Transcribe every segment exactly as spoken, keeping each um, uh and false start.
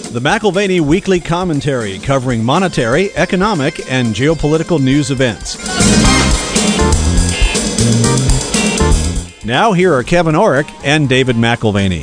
The McAlvany Weekly Commentary, covering monetary, economic, and geopolitical news events. Now here are Kevin Orrick and David McAlvany.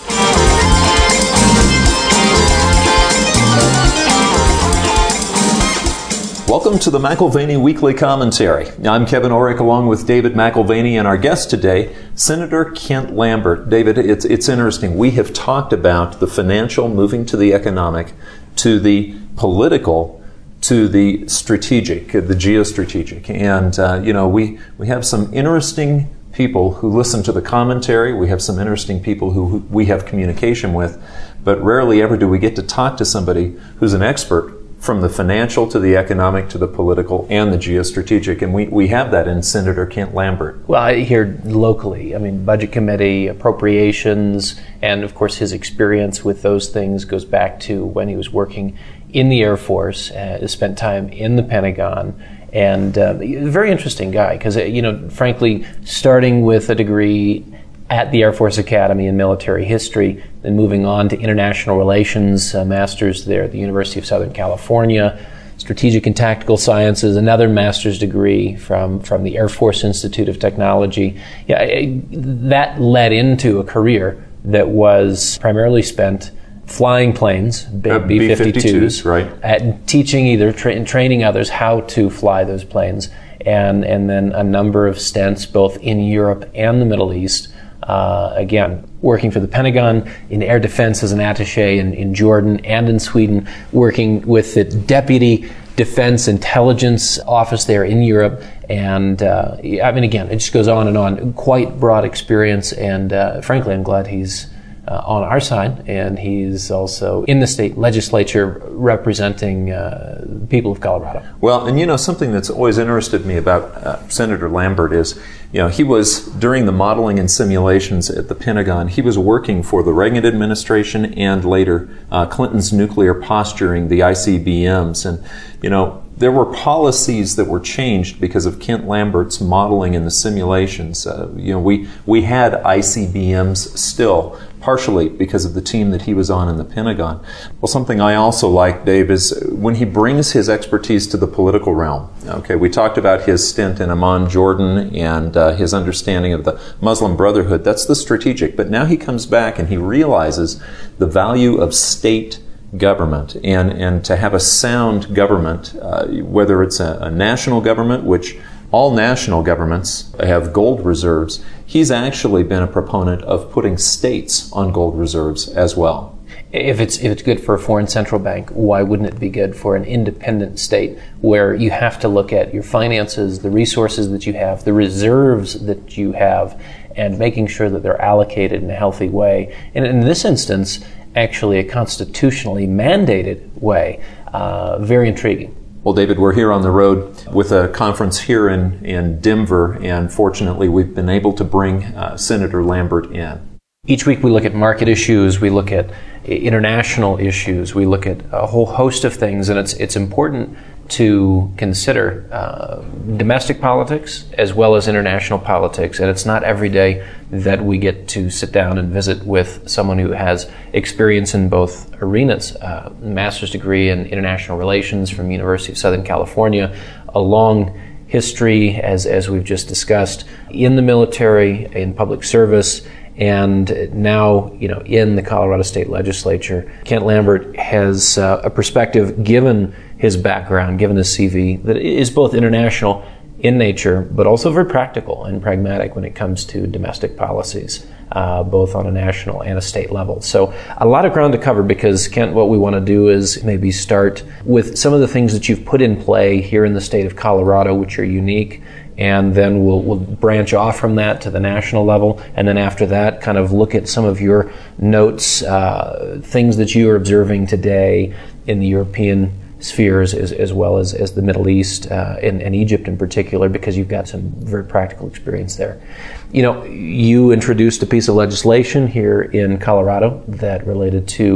Welcome to the McAlvany Weekly Commentary. I'm Kevin Orrick along with David McAlvany, and our guest today, Senator Kent Lambert. David, it's, it's interesting. We have talked about the financial moving to the economic, to the political, to the strategic, the geostrategic. And, uh, you know, we, we have some interesting people who listen to the commentary. We have some interesting people who, who we have communication with, but rarely ever do we get to talk to somebody who's an expert from the financial to the economic to the political and the geostrategic. And we, we have that in Senator Kent Lambert. Well, I hear locally, I mean, Budget Committee, appropriations, and of course his experience with those things goes back to when he was working in the Air Force, uh, spent time in the Pentagon, and uh, a very interesting guy because, uh, you know, frankly, starting with a degree at the Air Force Academy in military history, then moving on to international relations, uh, master's there at the University of Southern California, strategic and tactical sciences, another master's degree from, from the Air Force Institute of Technology. Yeah, I, that led into a career that was primarily spent flying planes, big B fifty-twos, right, at teaching either tra- training others how to fly those planes, and and then a number of stints both in Europe and the Middle East. Uh, again, working for the Pentagon in air defense as an attaché in, in Jordan and in Sweden, working with the Deputy Defense Intelligence Office there in Europe. And uh, I mean, again, it just goes on and on. Quite broad experience, and uh, frankly, I'm glad he's Uh, on our side, and he's also in the state legislature representing uh, the people of Colorado. Well, and you know, something that's always interested me about uh, Senator Lambert is, you know, he was, during the modeling and simulations at the Pentagon, he was working for the Reagan administration and later uh, Clinton's nuclear posturing, the I C B Ms. And, you know, there were policies that were changed because of Kent Lambert's modeling and the simulations. Uh, you know, we, we had I C B Ms still, partially because of the team that he was on in the Pentagon. Well, something I also like, Dave, is when he brings his expertise to the political realm. Okay, we talked about his stint in Amman, Jordan, and uh, his understanding of the Muslim Brotherhood. That's the strategic. But now he comes back and he realizes the value of state government, and, and to have a sound government, uh, whether it's a, a national government, which all national governments have gold reserves. He's actually been a proponent of putting states on gold reserves as well. If it's if it's good for a foreign central bank, why wouldn't it be good for an independent state where you have to look at your finances, the resources that you have, the reserves that you have, and making sure that they're allocated in a healthy way. And in this instance, actually a constitutionally mandated way. Uh, very intriguing. Well, David, we're here on the road with a conference here in, in Denver, and fortunately we've been able to bring uh, Senator Lambert in. Each week we look at market issues, we look at international issues, we look at a whole host of things, and it's it's important to consider uh, domestic politics as well as international politics. And it's not every day that we get to sit down and visit with someone who has experience in both arenas. Uh, master's degree in international relations from the University of Southern California, a long history, as as we've just discussed, in the military, in public service, and now, you know, in the Colorado State Legislature. Kent Lambert has uh, a perspective, given his background, given his C V, that is both international in nature, but also very practical and pragmatic when it comes to domestic policies, uh, both on a national and a state level. So a lot of ground to cover because, Kent, what we want to do is maybe start with some of the things that you've put in play here in the state of Colorado, which are unique, and then we'll, we'll branch off from that to the national level, and then after that kind of look at some of your notes, uh, things that you are observing today in the European spheres as, as well as, as the Middle East uh, and, and Egypt in particular, because you've got some very practical experience there. You know, you introduced a piece of legislation here in Colorado that related to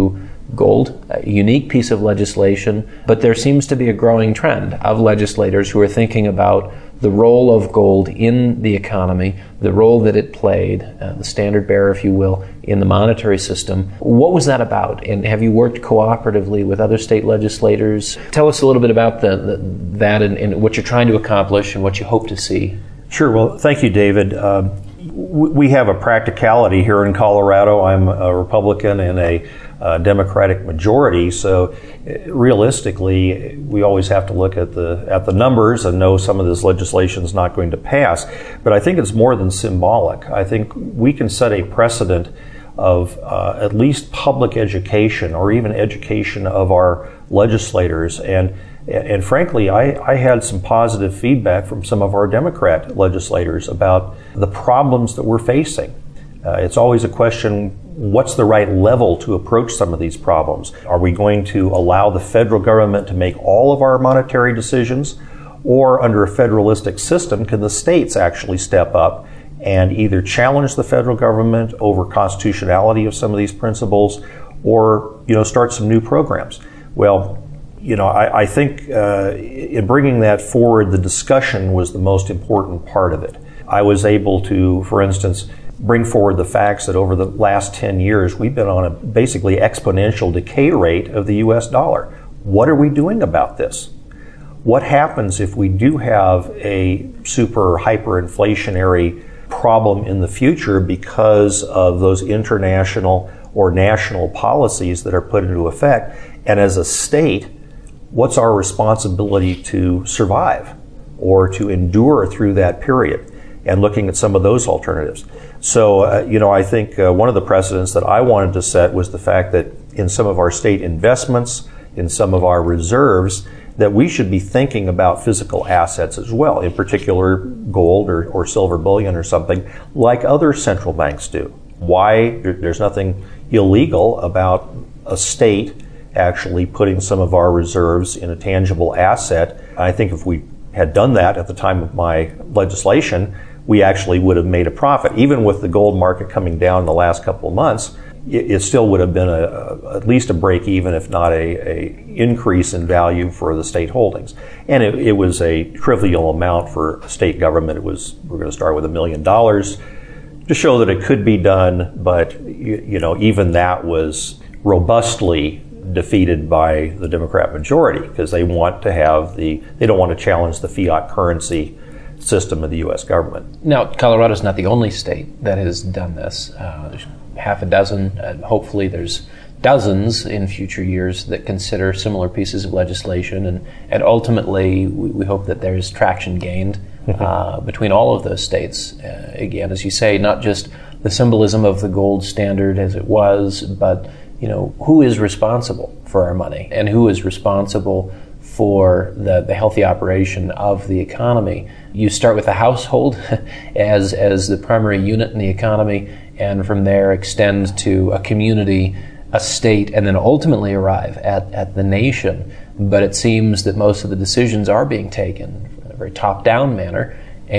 gold, a unique piece of legislation, but there seems to be a growing trend of legislators who are thinking about the role of gold in the economy, the role that it played, uh, the standard bearer, if you will, in the monetary system. What was that about? And have you worked cooperatively with other state legislators? Tell us a little bit about the, the, that and, and what you're trying to accomplish and what you hope to see. Sure. Well, thank you, David. Uh, we have a practicality here in Colorado. I'm a Republican in a uh, Democratic majority, so realistically, we always have to look at the at the numbers and know some of this legislation is not going to pass. But I think it's more than symbolic. I think we can set a precedent of uh, at least public education or even education of our legislators. And And frankly, I, I had some positive feedback from some of our Democrat legislators about the problems that we're facing. Uh, it's always a question, what's the right level to approach some of these problems? Are we going to allow the federal government to make all of our monetary decisions? Or under a federalistic system, can the states actually step up and either challenge the federal government over constitutionality of some of these principles or, you know, start some new programs? Well, You know, I, I think uh, in bringing that forward, the discussion was the most important part of it. I was able to, for instance, bring forward the facts that over the last ten years, we've been on a basically exponential decay rate of the U S dollar. What are we doing about this? What happens if we do have a super hyperinflationary problem in the future because of those international or national policies that are put into effect? And as a state, what's our responsibility to survive or to endure through that period? And looking at some of those alternatives. So, uh, you know, I think uh, one of the precedents that I wanted to set was the fact that in some of our state investments, in some of our reserves, that we should be thinking about physical assets as well, in particular gold or, or silver bullion or something, like other central banks do. Why? There's nothing illegal about a state actually putting some of our reserves in a tangible asset. I think if we had done that at the time of my legislation, we actually would have made a profit. Even with the gold market coming down in the last couple of months, it, it still would have been a, a, at least a break even, if not a, a increase in value for the state holdings. And it, it was a trivial amount for state government. It was, we're going to start with a million dollars to show that it could be done, but you, you know, even that was robustly defeated by the Democrat majority because they want to have the, they don't want to challenge the fiat currency system of the U S government. Now, Colorado is not the only state that has done this. Uh, there's half a dozen, and hopefully there's dozens in future years that consider similar pieces of legislation, and, and ultimately we, we hope that there's traction gained uh, between all of those states. Uh, again, as you say, not just the symbolism of the gold standard as it was, but you know, who is responsible for our money and who is responsible for the, the healthy operation of the economy. You start with the household as as the primary unit in the economy, and from there extend to a community, a state, and then ultimately arrive at, at the nation. But it seems that most of the decisions are being taken in a very top-down manner,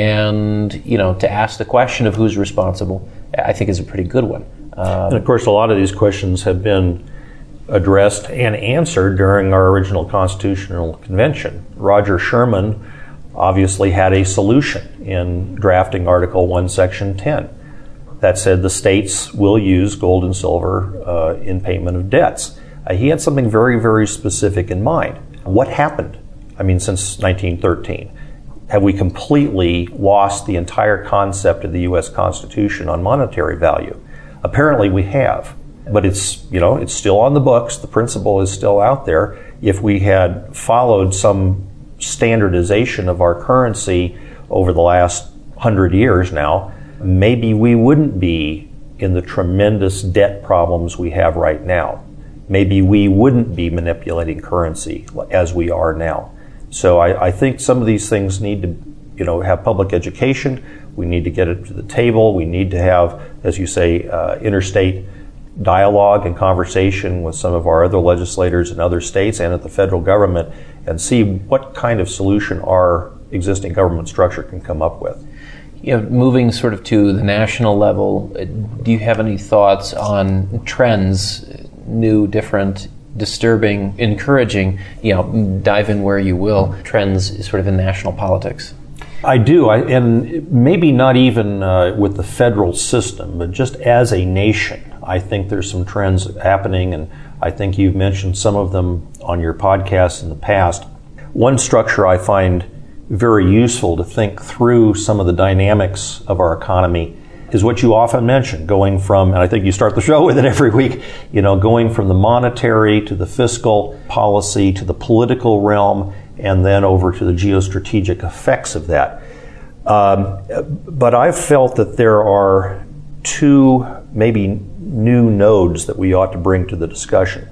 and you know, to ask the question of who's responsible, I think is a pretty good one. Um, and of course, a lot of these questions have been addressed and answered during our original Constitutional Convention. Roger Sherman obviously had a solution in drafting Article one, Section ten. That said the states will use gold and silver uh, in payment of debts. Uh, he had something very, very specific in mind. What happened? I mean, since nineteen thirteen. Have we completely lost the entire concept of the U S Constitution on monetary value? Apparently we have, but it's, you know, it's still on the books. The principle is still out there. If we had followed some standardization of our currency over the last hundred years now, maybe we wouldn't be in the tremendous debt problems we have right now. Maybe we wouldn't be manipulating currency as we are now. So I, I think some of these things need to, you know, have public education. We need to get it to the table. We need to have, as you say, uh, interstate dialogue and conversation with some of our other legislators in other states and at the federal government and see what kind of solution our existing government structure can come up with. You know, moving sort of to the national level, do you have any thoughts on trends new, different, disturbing, encouraging, you know, dive in where you will, trends sort of in national politics? I do, I, and maybe not even uh, with the federal system, but just as a nation, I think there's some trends happening, and I think you've mentioned some of them on your podcast in the past. One structure I find very useful to think through some of the dynamics of our economy is what you often mention, going from, and I think you start the show with it every week, you know, going from the monetary to the fiscal policy to the political realm, and then over to the geostrategic effects of that. Um, but I've felt that there are two maybe new nodes that we ought to bring to the discussion.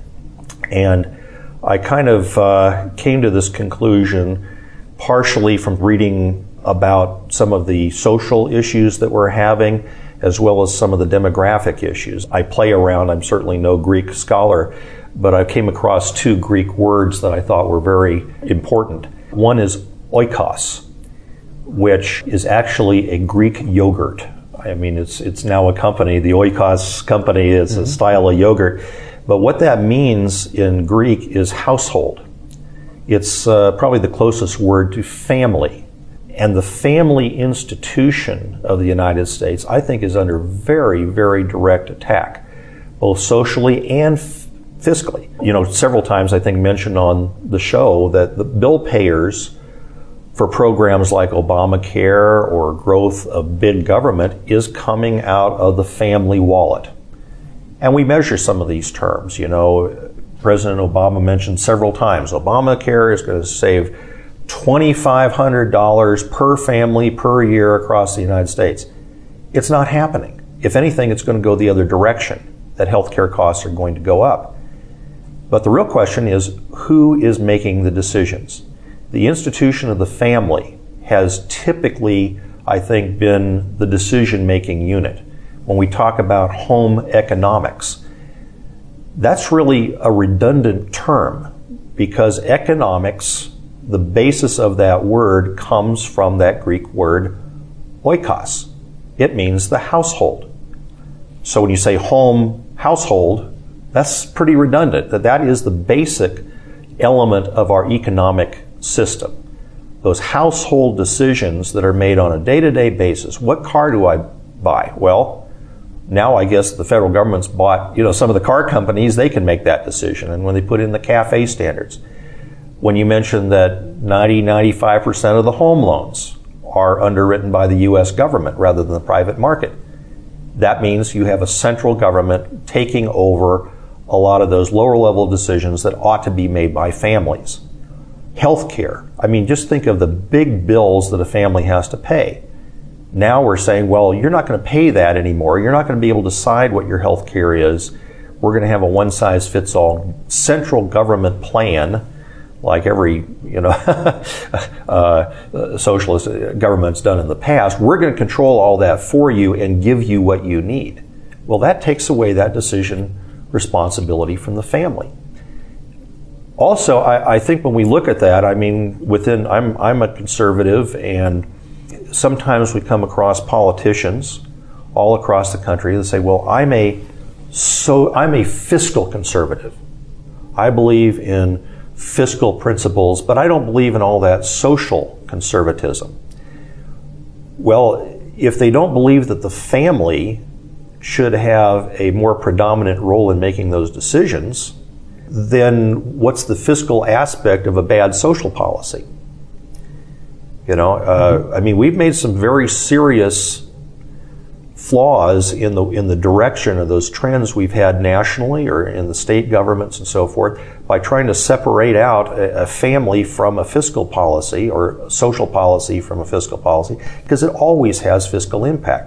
And I kind of uh, came to this conclusion partially from reading about some of the social issues that we're having, as well as some of the demographic issues. I play around, I'm certainly no Greek scholar, but I came across two Greek words that I thought were very important. One is oikos, which is actually a Greek yogurt. I mean, it's it's now a company, the Oikos company is mm-hmm. a style of yogurt. But what that means in Greek is household. It's uh, probably the closest word to family. And the family institution of the United States, I think, is under very, very direct attack, both socially and f- fiscally. You know, several times I think mentioned on the show that the bill payers for programs like Obamacare or growth of big government is coming out of the family wallet. And we measure some of these terms. You know, President Obama mentioned several times, Obamacare is going to save two thousand five hundred dollars per family per year across the United States. It's not happening. If anything, it's going to go the other direction, that healthcare costs are going to go up. But the real question is, who is making the decisions? The institution of the family has typically, I think, been the decision-making unit. When we talk about home economics, that's really a redundant term because economics, the basis of that word comes from that Greek word oikos. It means the household. So when you say home, household, that's pretty redundant. That that is the basic element of our economic system. Those household decisions that are made on a day-to-day basis. What car do I buy? Well, now I guess the federal government's bought, you know, some of the car companies, they can make that decision. And when they put in the CAFE standards, when you mention that ninety, ninety-five percent of the home loans are underwritten by the U S government rather than the private market, that means you have a central government taking over a lot of those lower level decisions that ought to be made by families. Healthcare. I mean, just think of the big bills that a family has to pay. Now we're saying, well, you're not going to pay that anymore. You're not going to be able to decide what your health care is. We're going to have a one-size-fits-all central government plan, like every, you know, uh, socialist government's done in the past. We're going to control all that for you and give you what you need. Well, that takes away that decision responsibility from the family. Also, I, I think when we look at that, I mean, within, I'm I'm a conservative, and sometimes we come across politicians all across the country that say, well, I'm a so I'm a fiscal conservative. I believe in fiscal principles, but I don't believe in all that social conservatism. Well, if they don't believe that the family should have a more predominant role in making those decisions, then what's the fiscal aspect of a bad social policy? You know, uh, mm-hmm. I mean, we've made some very serious flaws in the in the direction of those trends we've had nationally or in the state governments and so forth by trying to separate out a, a family from a fiscal policy or social policy from a fiscal policy, because it always has fiscal impact.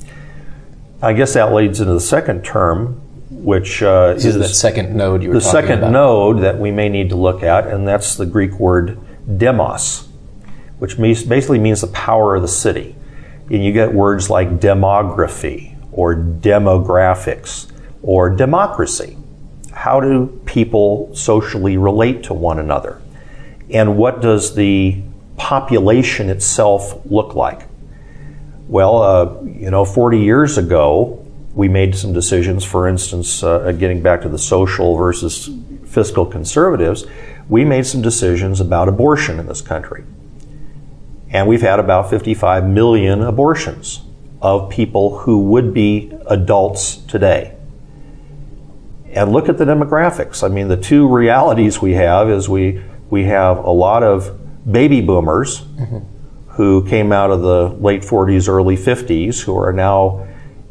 I guess that leads into the second term, which uh, is that second node you were the talking second about. node that we may need to look at, and that's the Greek word demos, which means, basically means the power of the city. And you get words like demography or demographics or democracy. How do people socially relate to one another? And what does the population itself look like? Well, uh, you know, forty years ago, We made some decisions, for instance, uh, getting back to the social versus fiscal conservatives, we made some decisions about abortion in this country. And we've had about fifty-five million abortions of people who would be adults today. And look at the demographics. I mean, the two realities we have is we, we have a lot of baby boomers mm-hmm. who came out of the late forties, early fifties, who are now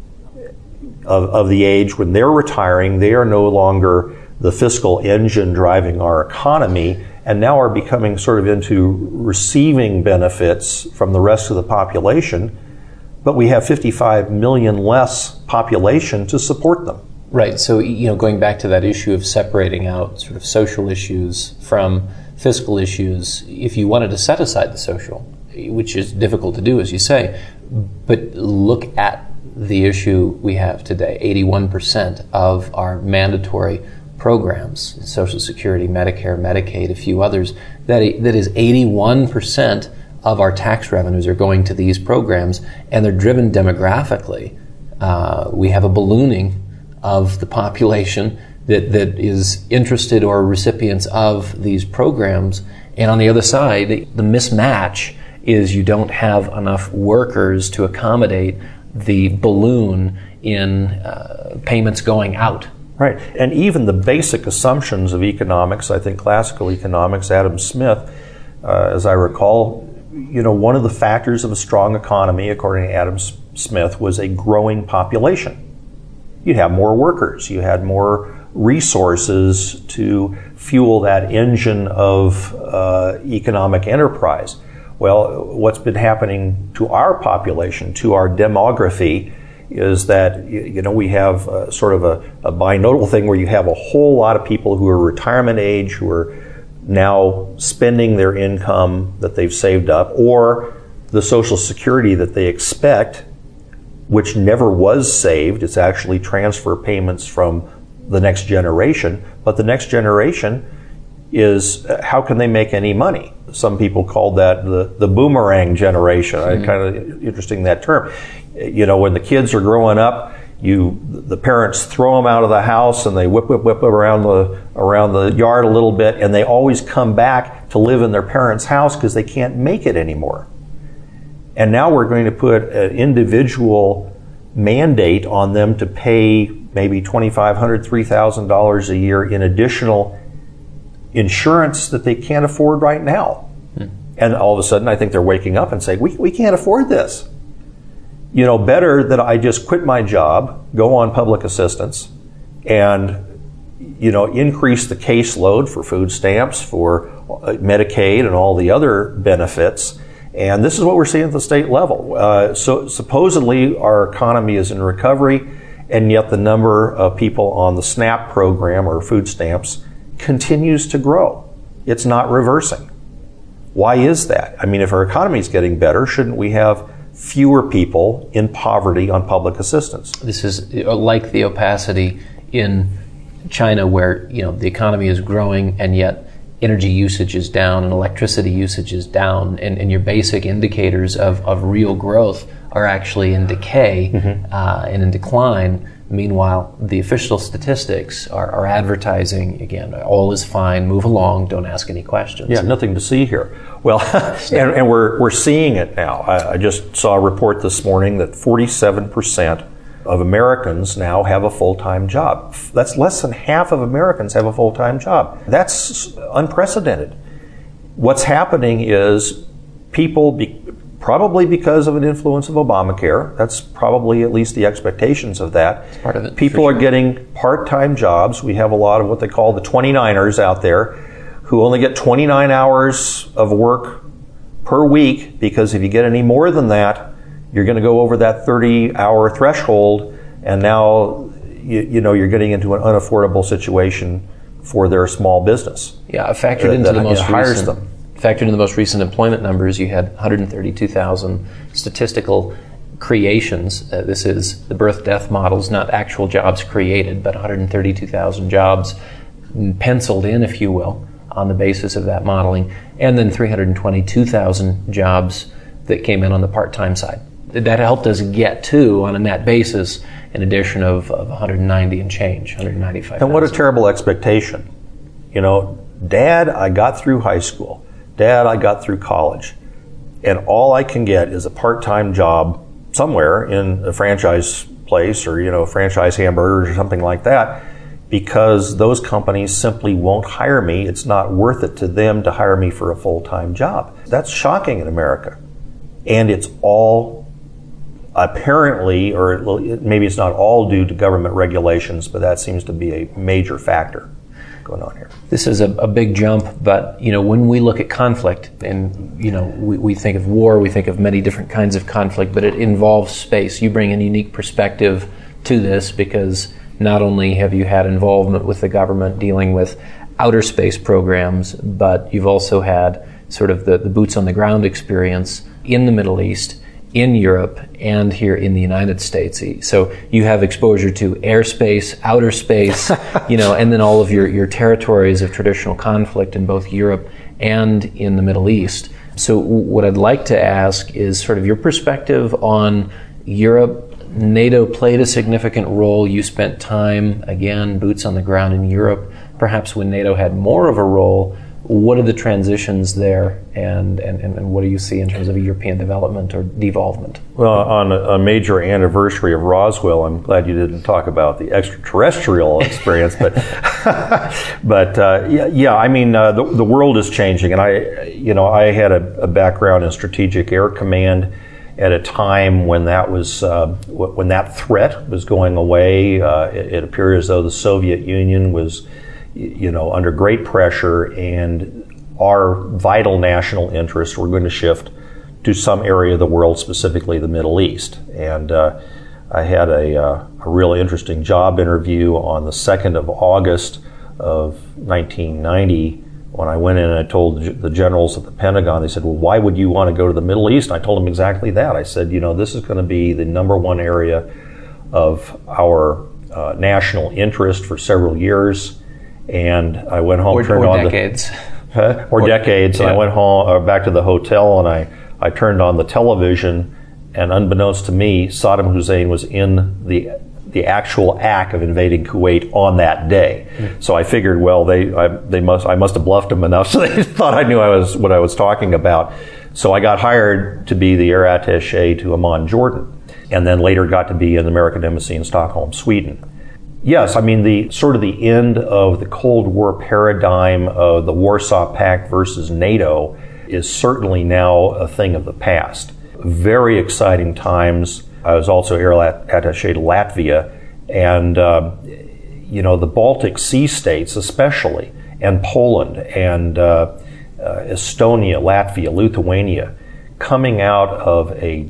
of, of the age when they're retiring, they are no longer the fiscal engine driving our economy, and now are becoming sort of into receiving benefits from the rest of the population, but we have fifty-five million less population to support them. Right. So, you know, going back to that issue of separating out sort of social issues from fiscal issues, if you wanted to set aside the social, which is difficult to do, as you say, but look at the issue we have today. eighty-one percent of our mandatory programs, Social Security, Medicare, Medicaid, a few others, that that is eighty-one percent of our tax revenues are going to these programs, and they're driven demographically. Uh, we have a ballooning of the population that, that is interested or recipients of these programs, and on the other side, the mismatch is you don't have enough workers to accommodate the balloon in uh, payments going out. Right, and even the basic assumptions of economics, I think classical economics, Adam Smith, uh, as I recall, you know, one of the factors of a strong economy, according to Adam S- Smith, was a growing population. You'd have more workers, you had more resources to fuel that engine of uh, economic enterprise. Well, what's been happening to our population, to our demography, is that, you know, we have uh, sort of a, a binodal thing where you have a whole lot of people who are retirement age, who are now spending their income that they've saved up, or the Social Security that they expect, which never was saved. It's actually transfer payments from the next generation. But the next generation is, uh, how can they make any money? Some people called that the, the boomerang generation. Mm-hmm. I kind of interesting that term. You know, when the kids are growing up, you the parents throw them out of the house and they whip, whip, whip around the around the yard a little bit, and they always come back to live in their parents' house because they can't make it anymore. And now we're going to put an individual mandate on them to pay maybe twenty-five hundred dollars, three thousand dollars a year in additional insurance that they can't afford right now. Hmm. And all of a sudden, I think they're waking up and saying, we, we can't afford this. You know, better that I just quit my job, go on public assistance, and, you know, increase the caseload for food stamps, for Medicaid, and all the other benefits. And this is what we're seeing at the state level. Uh, so supposedly our economy is in recovery, and yet the number of people on the SNAP program or food stamps continues to grow. It's not reversing. Why is that? I mean, if our economy is getting better, shouldn't we have fewer people in poverty on public assistance? This is like the opacity in China, where, you know, the economy is growing and yet energy usage is down and electricity usage is down, and, and your basic indicators of, of real growth are actually in decay mm-hmm. uh, and in decline. Meanwhile, the official statistics are, are advertising, again, all is fine, move along, don't ask any questions. Yeah, nothing to see here. Well, and, and we're we're seeing it now. I, I just saw a report this morning that forty-seven percent of Americans now have a full-time job. That's less than half of Americans have a full-time job. That's unprecedented. What's happening is people, be, probably because of an influence of Obamacare, that's probably at least the expectations of that. It's part of it. People sure. are getting part-time jobs. We have a lot of what they call the twenty-niners out there who only get twenty-nine hours of work per week, because if you get any more than that, you're going to go over that thirty-hour threshold, and now you, you know you're getting into an unaffordable situation for their small business. Yeah, factored into uh, the most hires recent, them. Factored into the most recent employment numbers, you had one hundred thirty-two thousand statistical creations. Uh, this is the birth-death models, not actual jobs created, but one hundred thirty-two thousand jobs penciled in, if you will, on the basis of that modeling, and then three hundred twenty-two thousand jobs that came in on the part-time side. that helped us get to, on a net basis, an addition of, of one hundred ninety and change, one hundred ninety-five. And what a terrible expectation. You know, Dad, I got through high school. Dad, I got through college. And all I can get is a part-time job somewhere in a franchise place or, you know, franchise hamburgers or something like that, because those companies simply won't hire me. It's not worth it to them to hire me for a full-time job. That's shocking in America. And it's all apparently, or maybe it's not all due to government regulations, but that seems to be a major factor going on here. This is a, a big jump, but you know, when we look at conflict, and you know, we, we think of war, we think of many different kinds of conflict, but it involves space. You bring a unique perspective to this because not only have you had involvement with the government dealing with outer space programs, but you've also had sort of the, the boots on the ground experience in the Middle East, in Europe, and here in the United States. So you have exposure to airspace, outer space, you know, and then all of your, your territories of traditional conflict in both Europe and in the Middle East. So what I'd like to ask is sort of your perspective on Europe. NATO played a significant role. You spent time, again, boots on the ground in Europe, perhaps when NATO had more of a role. What are the transitions there, and, and, and what do you see in terms of European development or devolvement? Well, on a, a major anniversary of Roswell, I'm glad you didn't talk about the extraterrestrial experience, but but uh, yeah, yeah, I mean, uh, the, the world is changing, and I, you know, I had a, a background in Strategic Air Command at a time when that was uh, when that threat was going away. Uh, it, it appeared as though the Soviet Union was, you know, under great pressure, and our vital national interests were going to shift to some area of the world, specifically the Middle East. And uh, I had a, uh, a real interesting job interview on the second of August of nineteen ninety when I went in and I told the generals at the Pentagon. They said, well, why would you want to go to the Middle East? And I told them exactly that. I said, you know, this is going to be the number one area of our uh, national interest for several years. And I went home, or, turned or on decades. the huh? or, or decades. Yeah. And I went home uh, back to the hotel, and I, I turned on the television, and unbeknownst to me, Saddam Hussein was in the the actual act of invading Kuwait on that day. Mm-hmm. So I figured, well, they I, they must I must have bluffed them enough, so they thought I knew I was what I was talking about. So I got hired to be the air attaché to Amman, Jordan, and then later got to be in the American Embassy in Stockholm, Sweden. Yes, I mean, the sort of the end of the Cold War paradigm of the Warsaw Pact versus NATO is certainly now a thing of the past. Very exciting times. I was also air attaché to Latvia, and uh, you know, the Baltic Sea states especially, and Poland, and uh, uh, Estonia, Latvia, Lithuania, coming out of a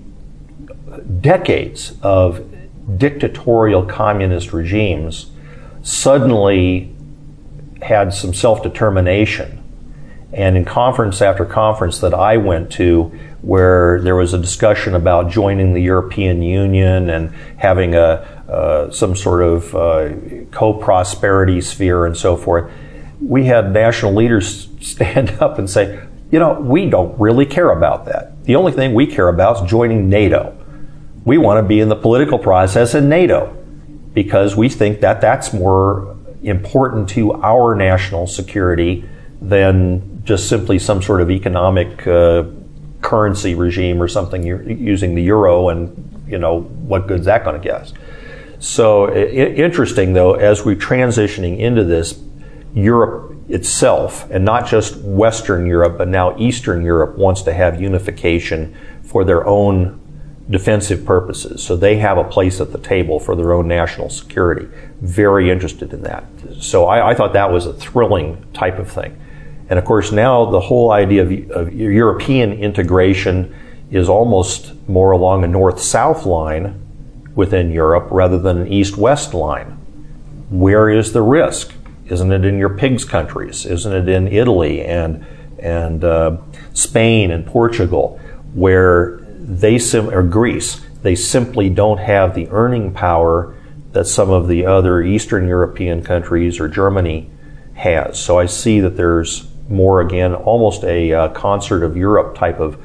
decades of dictatorial communist regimes, suddenly had some self-determination. And in conference after conference that I went to, where there was a discussion about joining the European Union and having a uh, some sort of uh, co-prosperity sphere and so forth, we had national leaders stand up and say, you know, we don't really care about that. The only thing we care about is joining NATO. We want to be in the political process in NATO because we think that that's more important to our national security than just simply some sort of economic uh, currency regime or something. You're using the euro, and you know, what good's that going to get us? So I- interesting, though, as we're transitioning into this, Europe itself, and not just Western Europe, but now Eastern Europe, wants to have unification for their own defensive purposes. So they have a place at the table for their own national security. Very interested in that. So I, I thought that was a thrilling type of thing. And of course now the whole idea of, of European integration is almost more along a north-south line within Europe rather than an east-west line. Where is the risk? Isn't it in your pigs countries? Isn't it in Italy and and uh, Spain and Portugal, where they sim- or Greece, they simply don't have the earning power that some of the other Eastern European countries or Germany has. So I see that there's more, again, almost a uh, concert of Europe type of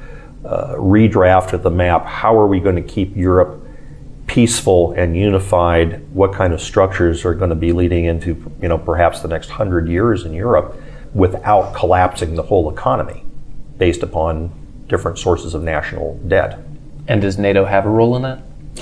uh, redraft of the map. How are we going to keep Europe peaceful and unified? What kind of structures are going to be leading into, you know, perhaps the next hundred years in Europe without collapsing the whole economy based upon different sources of national debt? And does NATO have a role in that?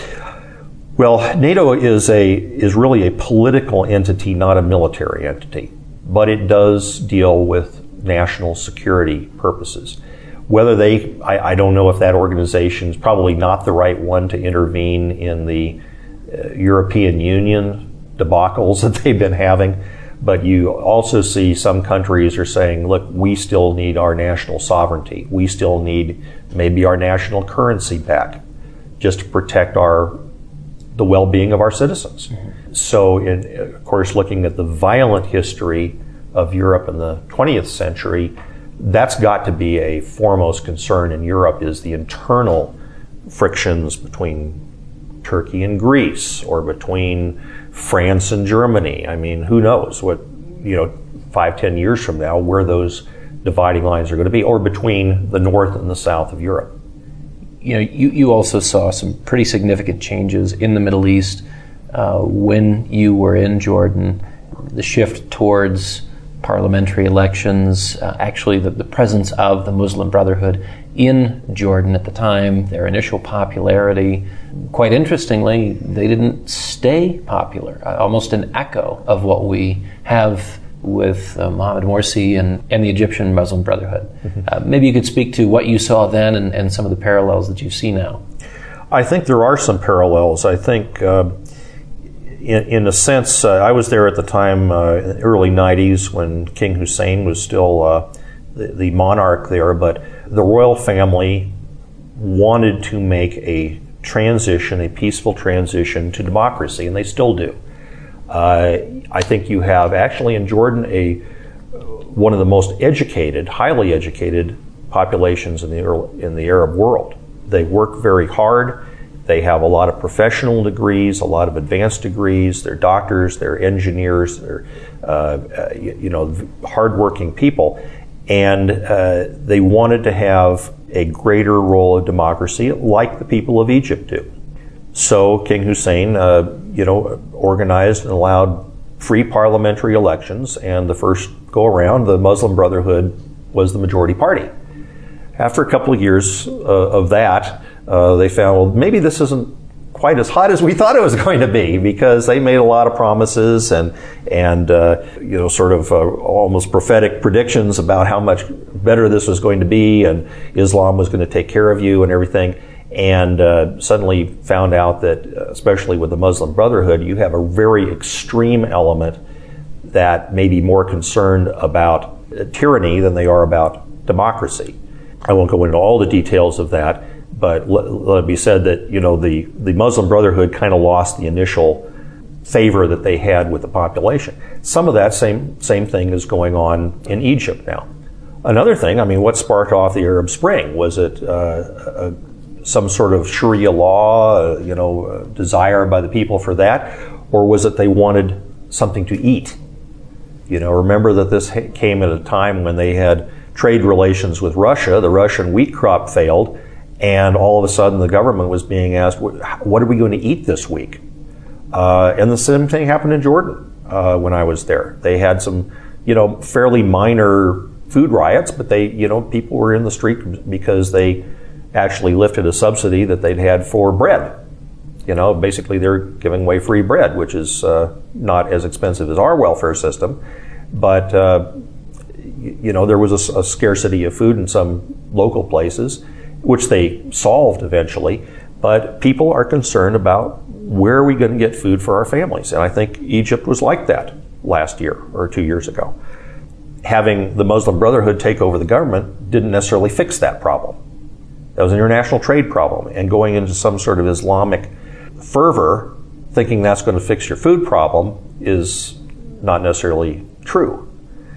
Well, NATO is a is really a political entity, not a military entity, but it does deal with national security purposes. Whether they, I, I don't know if that organization is probably not the right one to intervene in the uh, European Union debacles that they've been having, but you also see some countries are saying, look, we still need our national sovereignty. We still need maybe our national currency back just to protect our the well-being of our citizens. Mm-hmm. So, in, of course, looking at the violent history of Europe in the twentieth century, that's got to be a foremost concern in Europe, is the internal frictions between Turkey and Greece, or between France and Germany. I mean, who knows what, you know, five, ten years from now, where those dividing lines are going to be, or between the north and the south of Europe. You know, you, you also saw some pretty significant changes in the Middle East uh, when you were in Jordan. The shift towards parliamentary elections, uh, actually the, the presence of the Muslim Brotherhood in Jordan at the time, their initial popularity. Quite interestingly, they didn't stay popular, uh, almost an echo of what we have with uh, Mohamed Morsi and, and the Egyptian Muslim Brotherhood. Mm-hmm. Uh, maybe you could speak to what you saw then and, and some of the parallels that you see now. I think there are some parallels. I think, uh, in, in a sense, uh, I was there at the time, uh, in the early nineties, when King Hussein was still uh, the, the monarch there, but the royal family wanted to make a transition, a peaceful transition to democracy, and they still do. Uh, I think you have actually in Jordan a one of the most educated, highly educated populations in the in the Arab world. They work very hard. They have a lot of professional degrees, a lot of advanced degrees. They're doctors, they're engineers, they're uh, uh, you, you know hardworking people, and uh, they wanted to have a greater role of democracy, like the people of Egypt do. So King Hussein, uh, you know, organized and allowed free parliamentary elections, and the first go around, the Muslim Brotherhood was the majority party. After a couple of years uh, of that, uh, they found, well, maybe this isn't quite as hot as we thought it was going to be, because they made a lot of promises and and uh, you know sort of uh, almost prophetic predictions about how much better this was going to be, and Islam was going to take care of you and everything. And uh, suddenly found out that, especially with the Muslim Brotherhood, you have a very extreme element that may be more concerned about tyranny than they are about democracy. I won't go into all the details of that, but let, let it be said that, you know, the, the Muslim Brotherhood kind of lost the initial favor that they had with the population. Some of that same same thing is going on in Egypt now. Another thing, I mean, what sparked off the Arab Spring? Was it uh, a some sort of Sharia law, uh, you know, uh, desire by the people for that? Or was it they wanted something to eat? You know, remember that this ha- came at a time when they had trade relations with Russia. The Russian wheat crop failed, and all of a sudden the government was being asked, what are we going to eat this week? Uh, and the same thing happened in Jordan uh, when I was there. They had some, you know, fairly minor food riots, but they, you know, people were in the street because they actually lifted a subsidy that they'd had for bread. You know, basically they're giving away free bread, which is uh, not as expensive as our welfare system, but uh, you know, there was a, a scarcity of food in some local places, which they solved eventually. But people are concerned about, where are we going to get food for our families? And I think Egypt was like that last year or two years ago. Having the Muslim Brotherhood take over the government didn't necessarily fix that problem. That was an international trade problem, and going into some sort of Islamic fervor, thinking that's going to fix your food problem, is not necessarily true.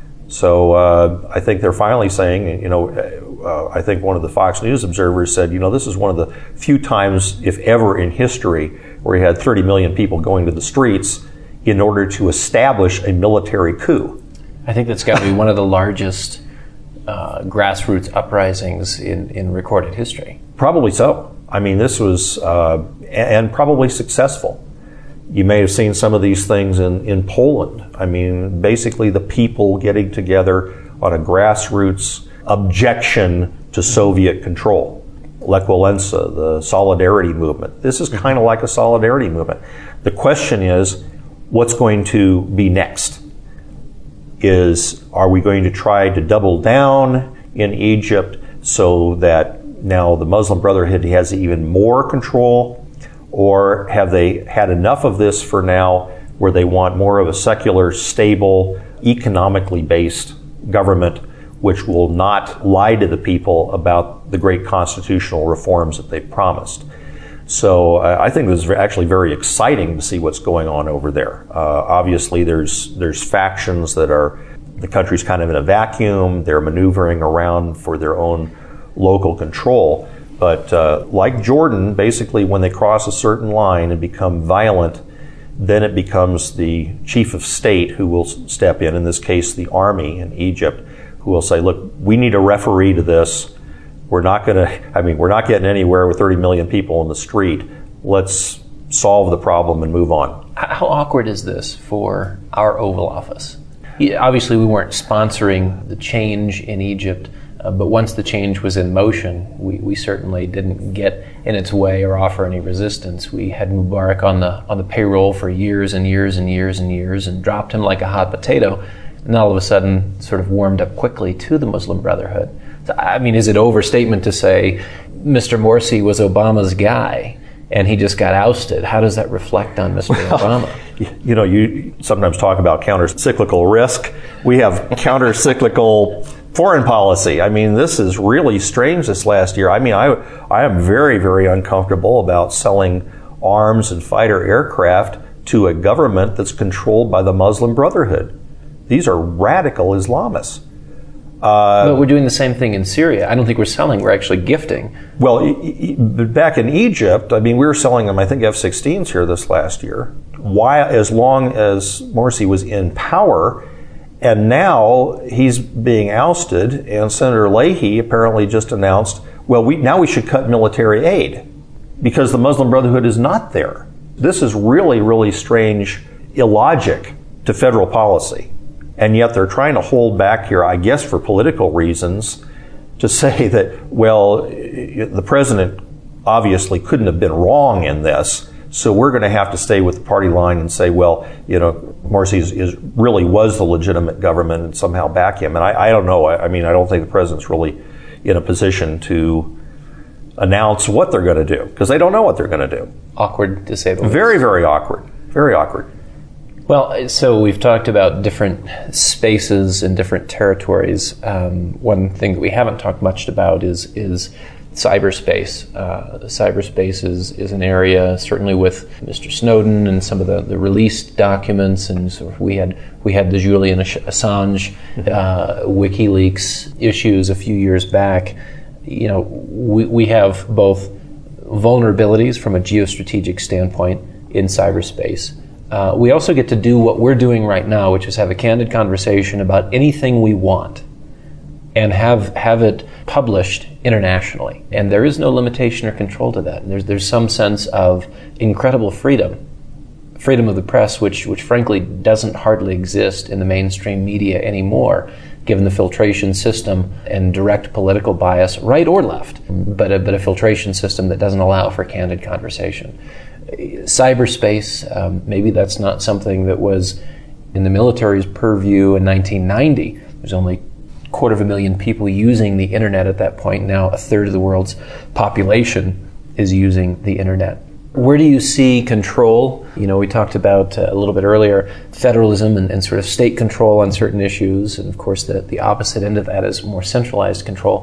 So uh, I think they're finally saying, you know, uh, I think one of the Fox News observers said, you know, this is one of the few times, if ever, in history where you had thirty million people going to the streets in order to establish a military coup. I think that's got to be one of the largest uh, grassroots uprisings in, in recorded history. Probably so. I mean, this was, uh, and probably successful. You may have seen some of these things in, in Poland. I mean, basically the people getting together on a grassroots objection to Soviet control. Lech Walesa, the Solidarity movement. This is kind of like a Solidarity movement. The question is, what's going to be next? Is, are we going to try to double down in Egypt so that now the Muslim Brotherhood has even more control? Or have they had enough of this for now where they want more of a secular, stable, economically based government which will not lie to the people about the great constitutional reforms that they promised? So uh, I think this is actually very exciting to see what's going on over there. Uh, obviously, there's there's factions that are, the country's kind of in a vacuum. They're maneuvering around for their own local control. But uh, like Jordan, basically when they cross a certain line and become violent, then it becomes the chief of state who will step in, in this case the army in Egypt, who will say, look, we need a referee to this. We're not going to, I mean, we're not getting anywhere with thirty million people in the street. Let's solve the problem and move on. How awkward is this for our Oval Office? Yeah, obviously, we weren't sponsoring the change in Egypt, uh, but once the change was in motion, we, we certainly didn't get in its way or offer any resistance. We had Mubarak on the on the payroll for years and years and years and years and dropped him like a hot potato, and all of a sudden sort of warmed up quickly to the Muslim Brotherhood. I mean, is it overstatement to say Mister Morsi was Obama's guy and he just got ousted? How does that reflect on Mister Well, Obama? You know, you sometimes talk about counter-cyclical risk. We have counter-cyclical foreign policy. I mean, this is really strange this last year. I mean, I, I am very, very uncomfortable about selling arms and fighter aircraft to a government that's controlled by the Muslim Brotherhood. These are radical Islamists. Uh, but we're doing the same thing in Syria. I don't think we're selling, we're actually gifting. Well, e- e- back in Egypt, I mean, we were selling them, I think, F sixteens here this last year. Why, as long as Morsi was in power, and now he's being ousted, and Senator Leahy apparently just announced, well, we now we should cut military aid because the Muslim Brotherhood is not there. This is really, really strange illogic to federal policy. And yet they're trying to hold back here, I guess, for political reasons, to say that, well, the president obviously couldn't have been wrong in this, so we're going to have to stay with the party line and say, well, you know, Morsi is, is really was the legitimate government and somehow back him. And I, I don't know. I, I mean, I don't think the president's really in a position to announce what they're going to do, because they don't know what they're going to do. Awkward, to say the least. Very, very awkward. Very awkward. Well, so we've talked about different spaces and different territories. Um, one thing that we haven't talked much about is is cyberspace. Uh, cyberspace is, is an area, certainly with Mister Snowden and some of the, the released documents, and sort of we had we had the Julian Assange uh, WikiLeaks issues a few years back. You know, we we have both vulnerabilities from a geostrategic standpoint in cyberspace. Uh, we also get to do what we're doing right now, which is have a candid conversation about anything we want and have have it published internationally. And there is no limitation or control to that. And there's there's some sense of incredible freedom, freedom of the press, which which frankly doesn't hardly exist in the mainstream media anymore, given the filtration system and direct political bias, right or left, but a, but a filtration system that doesn't allow for candid conversation. Cyberspace, um, maybe that's not something that was in the military's purview in nineteen ninety. There's only a quarter of a million people using the internet at that point. Now a third of the world's population is using the internet. Where do you see control? You know, we talked about uh, a little bit earlier federalism and, and sort of state control on certain issues, and of course the, the opposite end of that is more centralized control.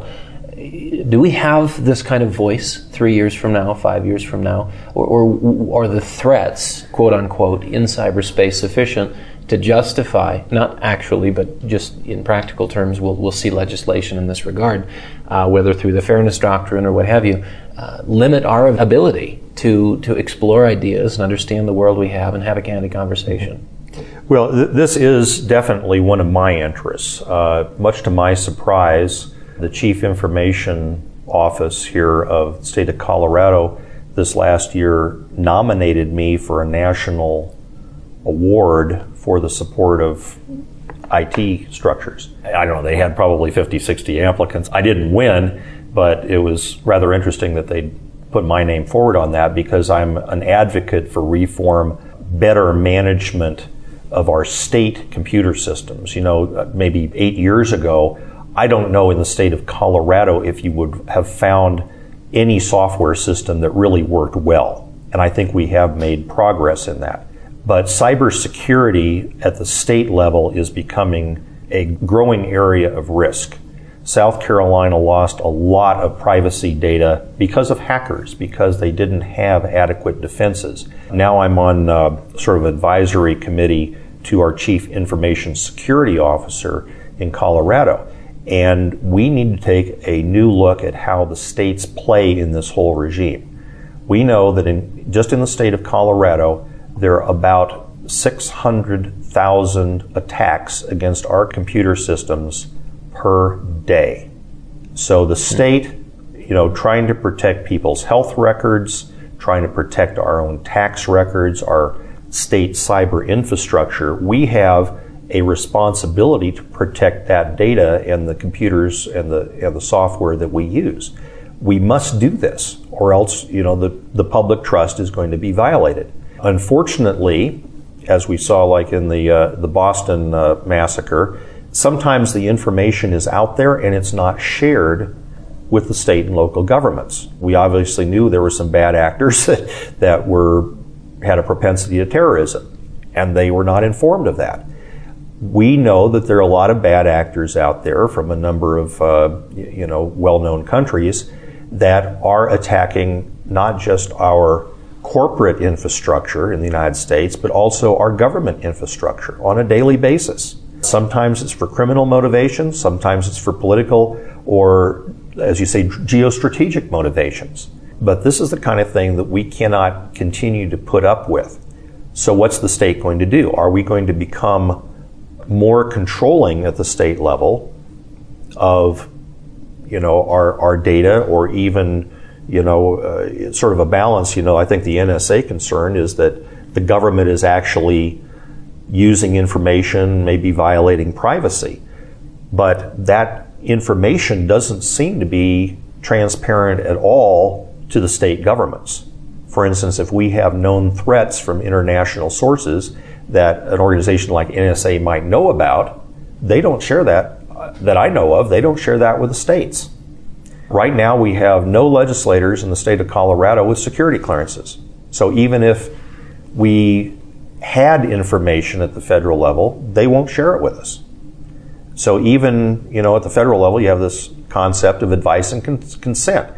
Do we have this kind of voice three years from now, five years from now? Or, or are the threats, quote unquote, in cyberspace sufficient to justify, not actually, but just in practical terms, we'll, we'll see legislation in this regard, uh, whether through the Fairness Doctrine or what have you, uh, limit our ability to, to explore ideas and understand the world we have and have a candid conversation? Well, th- this is definitely one of my interests. Uh, much to my surprise, the Chief Information Office here of the state of Colorado this last year nominated me for a national award for the support of I T structures. I don't know, they had probably fifty, sixty applicants. I didn't win, but it was rather interesting that they put my name forward on that because I'm an advocate for reform, better management of our state computer systems. You know, maybe eight years ago, I don't know in the state of Colorado if you would have found any software system that really worked well. And I think we have made progress in that. But cybersecurity at the state level is becoming a growing area of risk. South Carolina lost a lot of privacy data because of hackers, because they didn't have adequate defenses. Now I'm on uh, sort of advisory committee to our Chief Information Security Officer in Colorado. And we need to take a new look at how the states play in this whole regime. We know that in, just in the state of Colorado, there are about six hundred thousand attacks against our computer systems per day. So the state, you know, trying to protect people's health records, trying to protect our own tax records, our state cyber infrastructure, we have a responsibility to protect that data and the computers and the and the software that we use. We must do this, or else, you know, the, the public trust is going to be violated. Unfortunately, as we saw like in the uh, the Boston uh, massacre, sometimes the information is out there and it's not shared with the state and local governments. We obviously knew there were some bad actors that, that were had a propensity to terrorism, and they were not informed of that. We know that there are a lot of bad actors out there from a number of uh, you know well-known countries that are attacking not just our corporate infrastructure in the United States, but also our government infrastructure on a daily basis. Sometimes it's for criminal motivations, sometimes it's for political or, as you say, geostrategic motivations. But this is the kind of thing that we cannot continue to put up with. So what's the state going to do? Are we going to become more controlling at the state level of, you know, our, our data, or even, you know, uh, sort of a balance? You know, I think the N S A concern is that the government is actually using information, maybe violating privacy. But that information doesn't seem to be transparent at all to the state governments. For instance, if we have known threats from international sources that an organization like N S A might know about, they don't share that, uh, that I know of, they don't share that with the states. Right now we have no legislators in the state of Colorado with security clearances. So even if we had information at the federal level, they won't share it with us. So even, you know, at the federal level, you have this concept of advice and con- consent.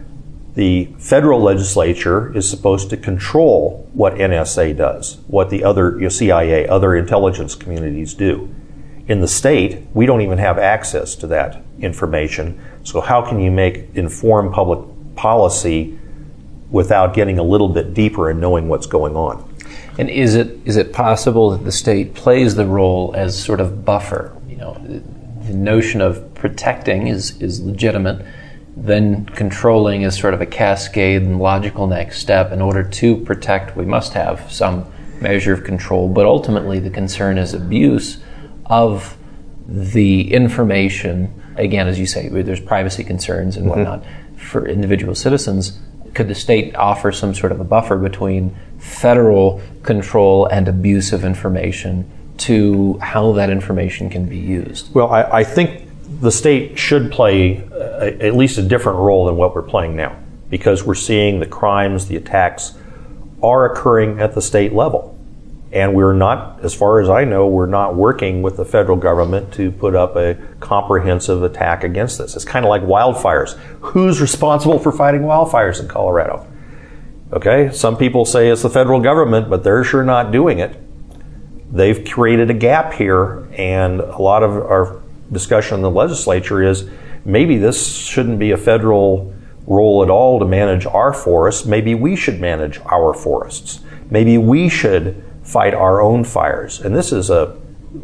The federal legislature is supposed to control what N S A does, what the other, you know, C I A, other intelligence communities do. In the state, we don't even have access to that information. So how can you make informed public policy without getting a little bit deeper and knowing what's going on? And is it is it possible that the state plays the role as sort of buffer? You know, the notion of protecting is, is legitimate. Then controlling is sort of a cascade and logical next step. In order to protect, we must have some measure of control. But ultimately, the concern is abuse of the information. Again, as you say, there's privacy concerns and whatnot mm-hmm. for individual citizens. Could the state offer some sort of a buffer between federal control and abuse of information to how that information can be used? Well, I, I think the state should play a, at least a different role than what we're playing now, because we're seeing the crimes, the attacks are occurring at the state level. And we're not, as far as I know, we're not working with the federal government to put up a comprehensive attack against this. It's kind of like wildfires. Who's responsible for fighting wildfires in Colorado? Okay, some people say it's the federal government, but they're sure not doing it. They've created a gap here, and a lot of our discussion in the legislature is maybe this shouldn't be a federal role at all to manage our forests. Maybe we should manage our forests. Maybe we should fight our own fires. And this is a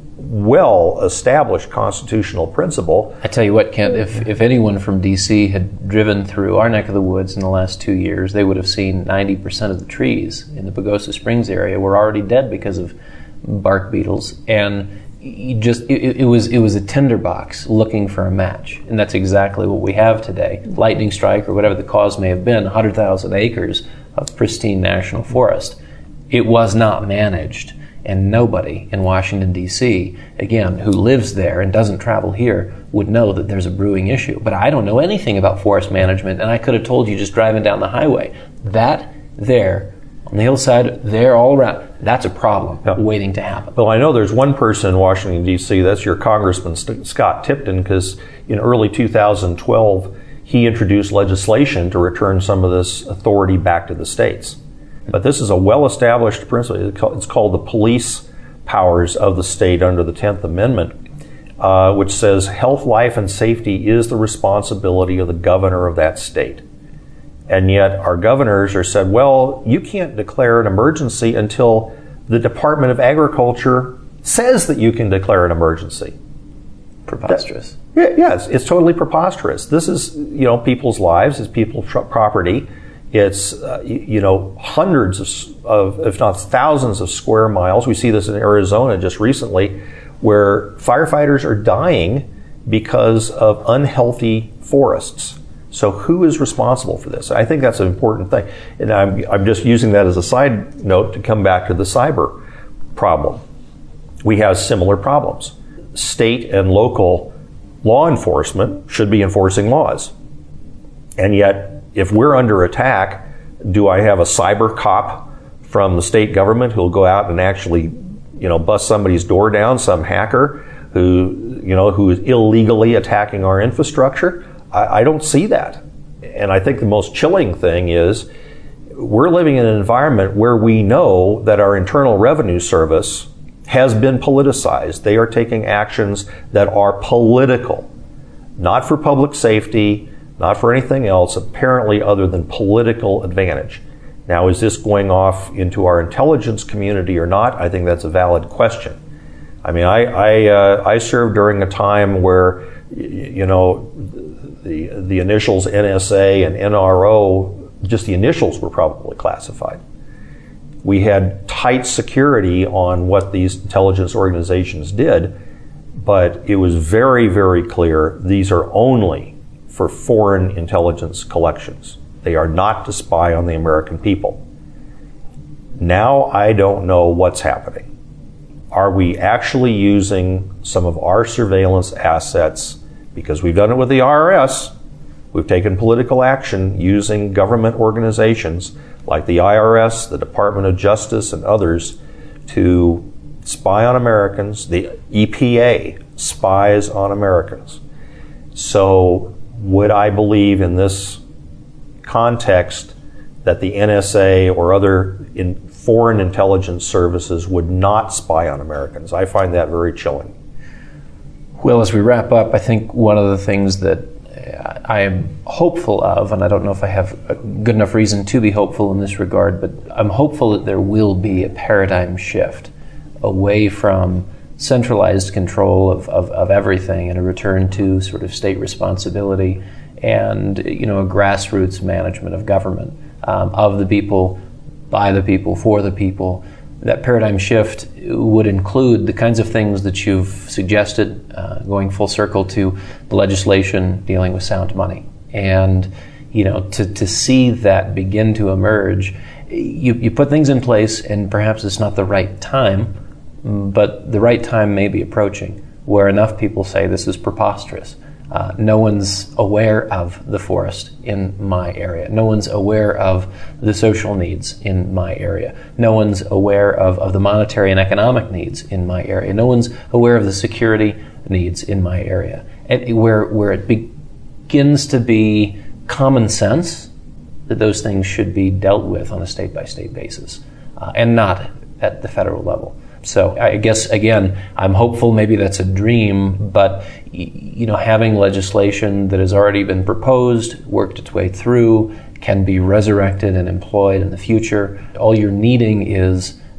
well-established constitutional principle. I tell you what, Kent, if, if anyone from D C had driven through our neck of the woods in the last two years, they would have seen ninety percent of the trees in the Pagosa Springs area were already dead because of bark beetles. And you just it, it was it was a tinderbox looking for a match. And that's exactly what we have today. Lightning strike, or whatever the cause may have been, one hundred thousand acres of pristine national forest. It was not managed. And nobody in Washington, D C, again, who lives there and doesn't travel here, would know that there's a brewing issue. But I don't know anything about forest management, and I could have told you just driving down the highway. That there, on the hillside, there all around, that's a problem yeah. waiting to happen. Well, I know there's one person in Washington, D C, that's your Congressman St- Scott Tipton, because in early two thousand twelve, he introduced legislation to return some of this authority back to the states. But this is a well-established principle. It's called the police powers of the state under the tenth Amendment, uh, which says health, life, and safety is the responsibility of the governor of that state. And yet our governors are said, well, you can't declare an emergency until the Department of Agriculture says that you can declare an emergency. Preposterous. That, yeah, yes, it's totally preposterous. This is, you know, people's lives, it's people's tr- property. It's, uh, you know, hundreds of, of, if not thousands of square miles. We see this in Arizona just recently, where firefighters are dying because of unhealthy forests. So who is responsible for this? I think that's an important thing. And I'm, I'm just using that as a side note to come back to the cyber problem. We have similar problems. State and local law enforcement should be enforcing laws. And yet, if we're under attack, do I have a cyber cop from the state government who'll go out and actually, you know, bust somebody's door down, some hacker who, you know, who is illegally attacking our infrastructure? I, I don't see that. And I think the most chilling thing is we're living in an environment where we know that our Internal Revenue Service has been politicized. They are taking actions that are political, not for public safety, not for anything else, apparently other than political advantage. Now, is this going off into our intelligence community or not? I think that's a valid question. I mean, I I, uh, I served during a time where, you know, the the initials N S A and N R O, just the initials were probably classified. We had tight security on what these intelligence organizations did, but it was very, very clear these are only for foreign intelligence collections. They are not to spy on the American people. Now I don't know what's happening. Are we actually using some of our surveillance assets, because we've done it with the I R S, we've taken political action using government organizations like the I R S, the Department of Justice, and others to spy on Americans. The E P A spies on Americans. So would I believe in this context that the N S A or other in foreign intelligence services would not spy on Americans? I find that very chilling. Well, as we wrap up, I think one of the things that I am hopeful of, and I don't know if I have a good enough reason to be hopeful in this regard, but I'm hopeful that there will be a paradigm shift away from centralized control of, of, of everything and a return to sort of state responsibility and, you know, a grassroots management of government, um, of the people, by the people, for the people. That paradigm shift would include the kinds of things that you've suggested, uh, going full circle to the legislation dealing with sound money. And, you know, to, to see that begin to emerge, you, you put things in place and perhaps it's not the right time, but the right time may be approaching, where enough people say this is preposterous. Uh, no one's aware of the forest in my area. No one's aware of the social needs in my area. No one's aware of, of the monetary and economic needs in my area. No one's aware of the security needs in my area. And where, where it begins to be common sense that those things should be dealt with on a state-by-state basis, uh, and not at the federal level. So I guess, again, I'm hopeful maybe that's a dream, but, you know, having legislation that has already been proposed, worked its way through, can be resurrected and employed in the future. All you're needing is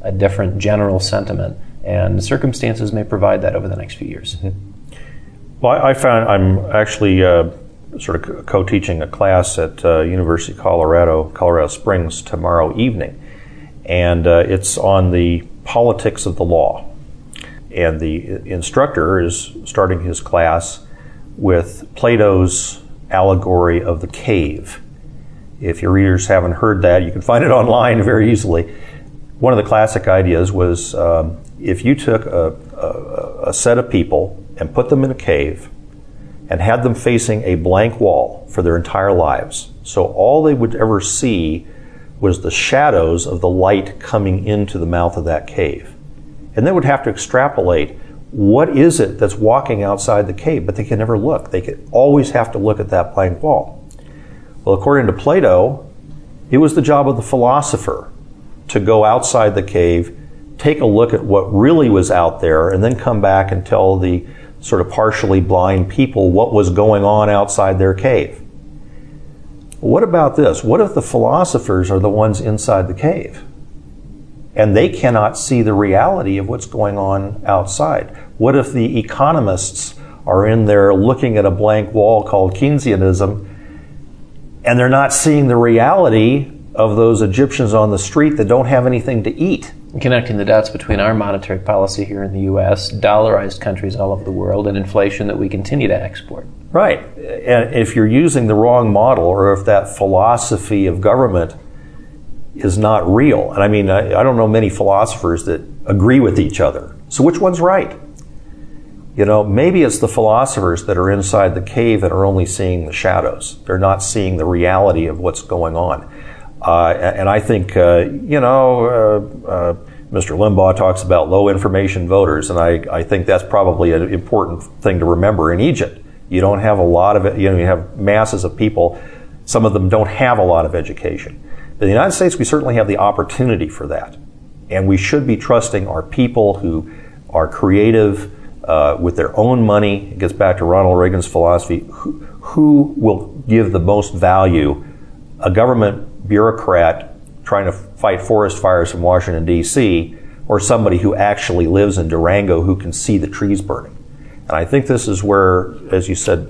a different general sentiment, and circumstances may provide that over the next few years. Mm-hmm. Well, I found I'm actually uh, sort of co-teaching a class at uh, University of Colorado, Colorado Springs tomorrow evening, and uh, it's on the politics of the law. And the instructor is starting his class with Plato's allegory of the cave. If your readers haven't heard that, you can find it online very easily. One of the classic ideas was um, if you took a, a, a set of people and put them in a cave and had them facing a blank wall for their entire lives, so all they would ever see was the shadows of the light coming into the mouth of that cave. And they would have to extrapolate, what is it that's walking outside the cave? But they can never look. They could always have to look at that blank wall. Well, according to Plato, it was the job of the philosopher to go outside the cave, take a look at what really was out there, and then come back and tell the sort of partially blind people what was going on outside their cave. What about this? What if the philosophers are the ones inside the cave? And they cannot see the reality of what's going on outside. What if the economists are in there looking at a blank wall called Keynesianism, and they're not seeing the reality of those Egyptians on the street that don't have anything to eat? Connecting the dots between our monetary policy here in the U S, dollarized countries all over the world, and inflation that we continue to export. Right. And if you're using the wrong model, or if that philosophy of government is not real. And I mean, I, I don't know many philosophers that agree with each other. So which one's right? You know, maybe it's the philosophers that are inside the cave that are only seeing the shadows. They're not seeing the reality of what's going on. Uh, and I think, uh, you know, uh, uh, Mister Limbaugh talks about low information voters, and I, I think that's probably an important thing to remember in Egypt. You don't have a lot of it, you know, you have masses of people, some of them don't have a lot of education. In the United States, we certainly have the opportunity for that. And we should be trusting our people who are creative uh, with their own money. It gets back to Ronald Reagan's philosophy. Who, who will give the most value? A government bureaucrat trying to fight forest fires from Washington, D C, or somebody who actually lives in Durango who can see the trees burning? And I think this is where, as you said,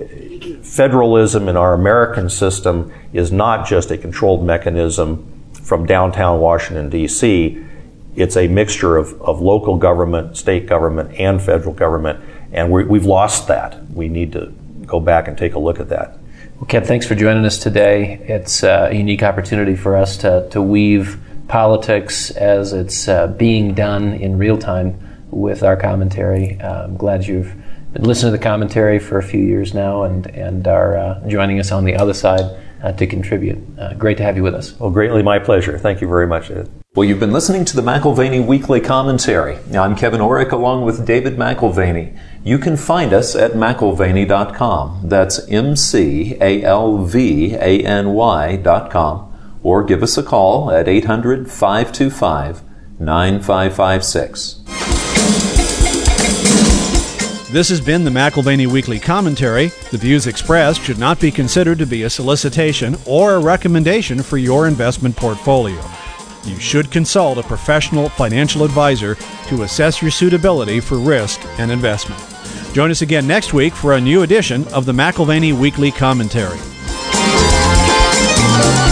federalism in our American system is not just a controlled mechanism from downtown Washington, D C. It's a mixture of, of local government, state government, and federal government, and we, we've lost that. We need to go back and take a look at that. Well, Ken, thanks for joining us today. It's uh, a unique opportunity for us to, to weave politics as it's uh, being done in real time with our commentary. Uh, I'm glad you've been listening to the commentary for a few years now and, and are uh, joining us on the other side uh, to contribute. Uh, great to have you with us. Well, greatly my pleasure. Thank you very much, Ed. Well, you've been listening to the McAlvany Weekly Commentary. I'm Kevin Orrick along with David McAlvany. You can find us at McAlvany dot com. That's M C A L V A N Y dot com. Or give us a call at eight hundred, five two five, nine five five six. This has been the McAlvany Weekly Commentary. The views expressed should not be considered to be a solicitation or a recommendation for your investment portfolio. You should consult a professional financial advisor to assess your suitability for risk and investment. Join us again next week for a new edition of the McAlvany Weekly Commentary.